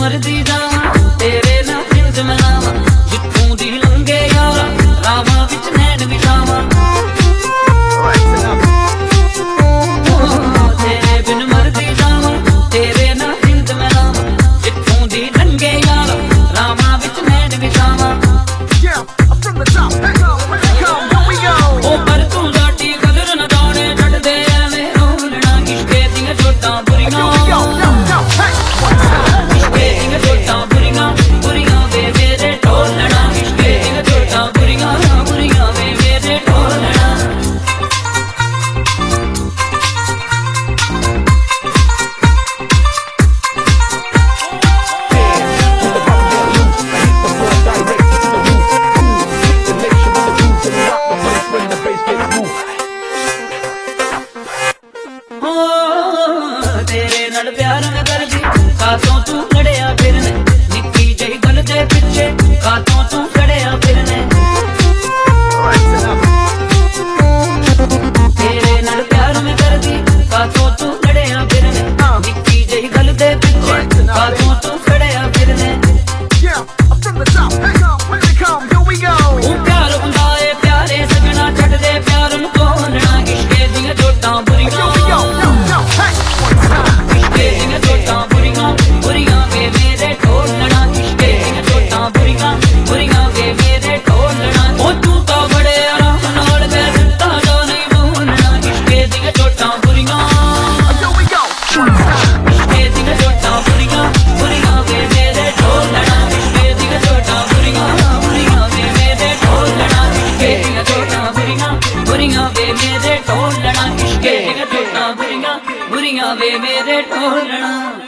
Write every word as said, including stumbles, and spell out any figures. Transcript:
मर्जी जावां तेरे नाल जिंद मनावां जित्थों दी लंघे यारा रावां विच नैन बिछावां तेरे बिन मर्जी जावां तेरे नाल जिंद मनावां जित्थों दी लंघे यारा रावां विच नैन बिछावां ओ पर तू साडी कदर ना जाने छड्ड दे एवें रोलना इश्के दियां चोटां बुरियां तेरे नाल प्यार मैं करदी कातों तू लड़िया फिरने निक्की जही गल दे पिछे कातों तू खड़िया फिरने तेरे नाल प्यार मैं करदी कातों तू लड़िया फिरने निक्की जही गल दे पिछे कातों तू खड़िया फिरने ओ प्यार हुंदा ए प्यारे सजना छड्ड दे प्यार नूं कोलना इश्के दियां चोटां बुरियां बुरियां वे मेरे ढोलना।